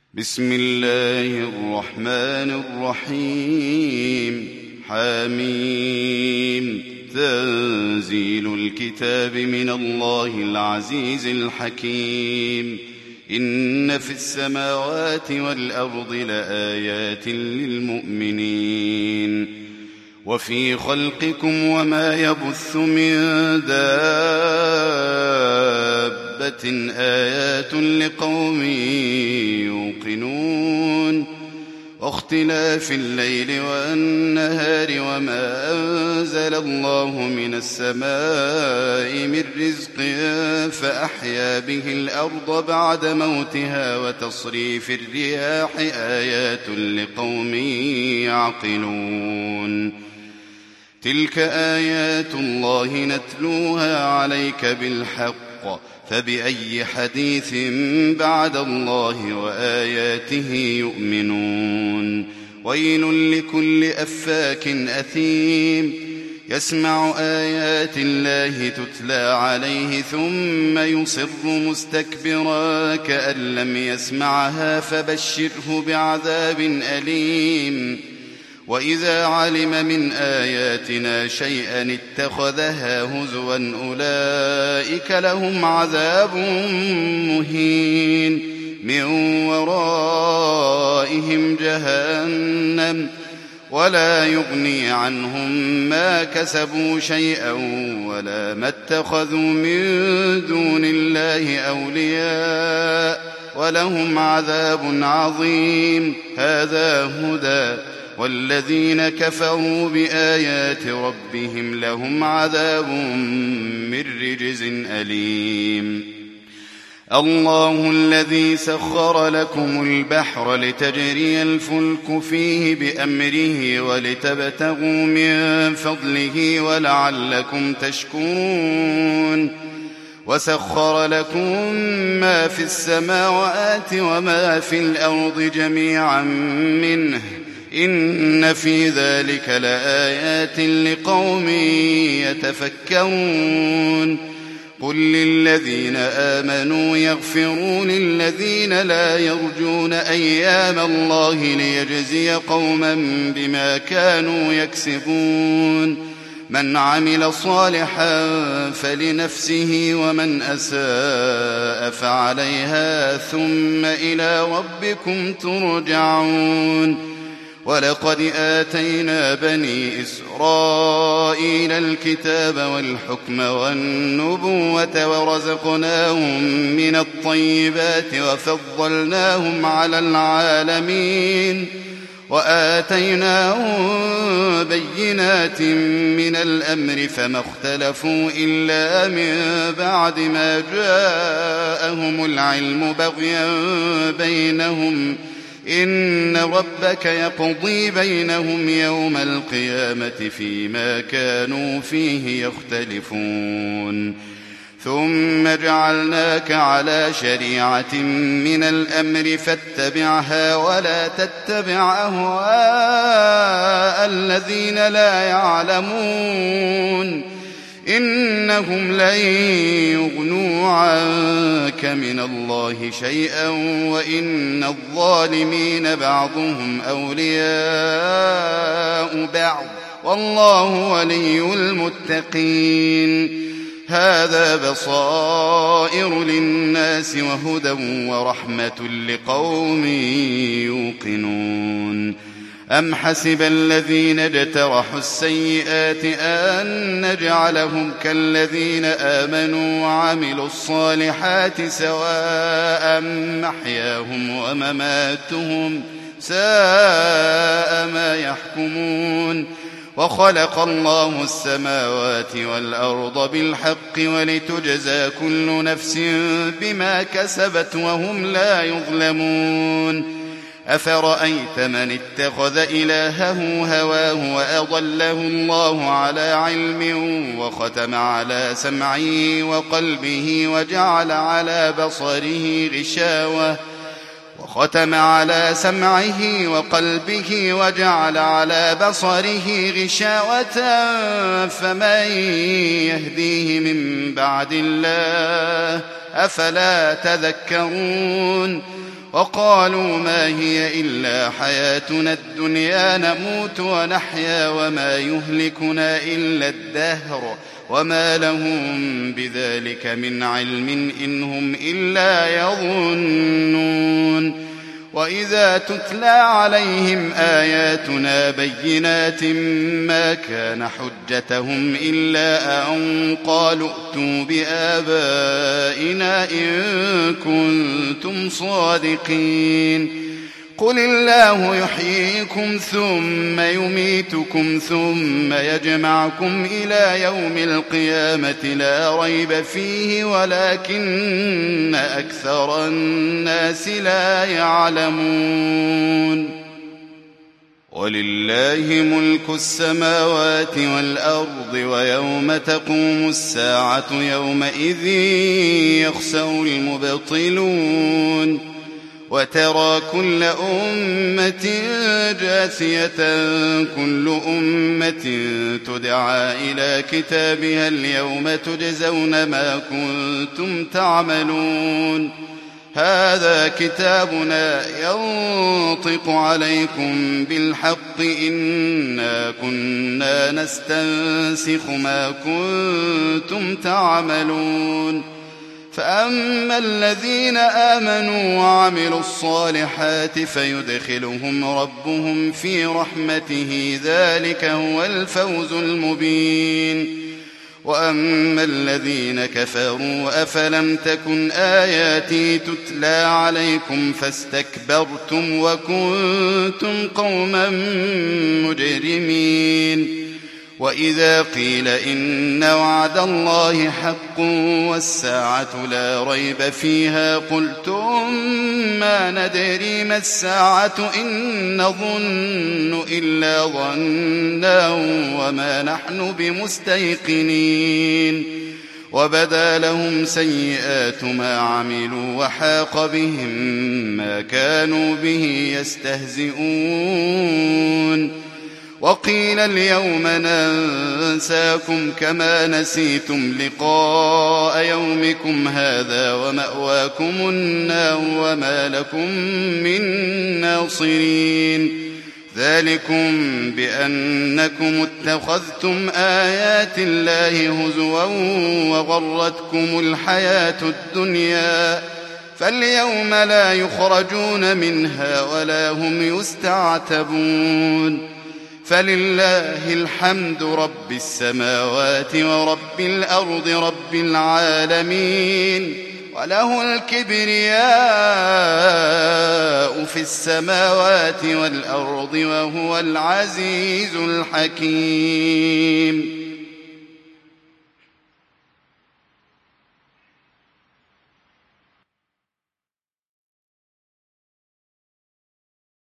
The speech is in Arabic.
بسم الله الرحمن الرحيم حميم تنزيل الكتاب من الله العزيز الحكيم إن في السماوات والأرض لآيات للمؤمنين وفي خلقكم وما يبث من دابة آيات لقوم يوقنون واختلاف الليل والنهار وما أنزل الله من السماء من رزق فأحيا به الأرض بعد موتها وتصريف الرياح آيات لقوم يعقلون تلك آيات الله نتلوها عليك بالحق فبأي حديث بعد الله وآياته يؤمنون ويل لكل أفاك أثيم يسمع آيات الله تتلى عليه ثم يصر مستكبرا كأن لم يسمعها فبشره بعذاب أليم وإذا علم من آياتنا شيئا اتخذها هزوا أولئك لهم عذاب مهين من ورائهم جهنم ولا يغني عنهم ما كسبوا شيئا ولا ما اتخذوا من دون الله أولياء ولهم عذاب عظيم هذا هدى والذين كفروا بآيات ربهم لهم عذاب من رجز أليم الله الذي سخر لكم البحر لتجري الفلك فيه بأمره ولتبتغوا من فضله ولعلكم تشكرون وسخر لكم ما في السماوات وما في الأرض جميعا منه إن في ذلك لآيات لقوم يتفكرون قل للذين آمنوا يغفروا للذين لا يرجون أيام الله ليجزي قوما بما كانوا يكسبون من عمل صالحا فلنفسه ومن أساء فعليها ثم إلى ربكم ترجعون ولقد آتينا بني إسرائيل الكتاب والحكم والنبوة ورزقناهم من الطيبات وفضلناهم على العالمين وآتيناهم بينات من الأمر فما اختلفوا إلا من بعد ما جاءهم العلم بغيا بينهم إن ربك يقضي بينهم يوم القيامة فيما كانوا فيه يختلفون ثم جعلناك على شريعة من الأمر فاتبعها ولا تتبع أهواء الذين لا يعلمون إنهم لن يغنوا عنك من الله شيئا وإن الظالمين بعضهم أولياء بعض والله ولي المتقين هذا بصائر للناس وهدى ورحمة لقوم يوقنون أم حسب الذين اجترحوا السيئات أن نجعلهم كالذين آمنوا وعملوا الصالحات سواء محياهم ومماتهم ساء ما يحكمون وخلق الله السماوات والأرض بالحق ولتجزى كل نفس بما كسبت وهم لا يظلمون أفرأيت من اتخذ إلهه هواه وأضله الله على علم وختم على سمعه وقلبه وجعل على بصره غشاوة فمن يهديه من بعد الله أفلا تذكرون وقالوا ما هي إلا حياتنا الدنيا نموت ونحيا وما يهلكنا إلا الدهر وما لهم بذلك من علم إن هم إلا يظنون. وإذا تتلى عليهم آياتنا بينات ما كان حجتهم إلا أن قالوا ائتوا بآبائنا إن كنتم صادقين. قل الله يحييكم ثم يميتكم ثم يجمعكم إلى يوم القيامة لا ريب فيه ولكن أكثر الناس لا يعلمون. ولله ملك السماوات والأرض ويوم تقوم الساعة يومئذ يخسر المبطلون. وترى كل أمة جاثية كل أمة تدعى إلى كتابها اليوم تجزون ما كنتم تعملون. هذا كتابنا ينطق عليكم بالحق إنا كنا نستنسخ ما كنتم تعملون. فأما الذين آمنوا وعملوا الصالحات فيدخلهم ربهم في رحمته ذلك هو الفوز المبين. وأما الذين كفروا أفلم تكن آياتي تتلى عليكم فاستكبرتم وكنتم قوما مجرمين. وإذا قيل إن وعد الله حق والساعة لا ريب فيها قلتم ما ندري ما الساعة إن نظن إلا ظنا وما نحن بمستيقنين. وبدا لهم سيئات ما عملوا وحاق بهم ما كانوا به يستهزئون. وقيل اليوم ننساكم كما نسيتم لقاء يومكم هذا ومأواكم النار وما لكم من ناصرين. ذلكم بأنكم اتخذتم آيات الله هزوا وغرتكم الحياة الدنيا فاليوم لا يخرجون منها ولا هم يستعتبون. فلله الحمد رب السماوات ورب الأرض رب العالمين وله الكبرياء في السماوات والأرض وهو العزيز الحكيم.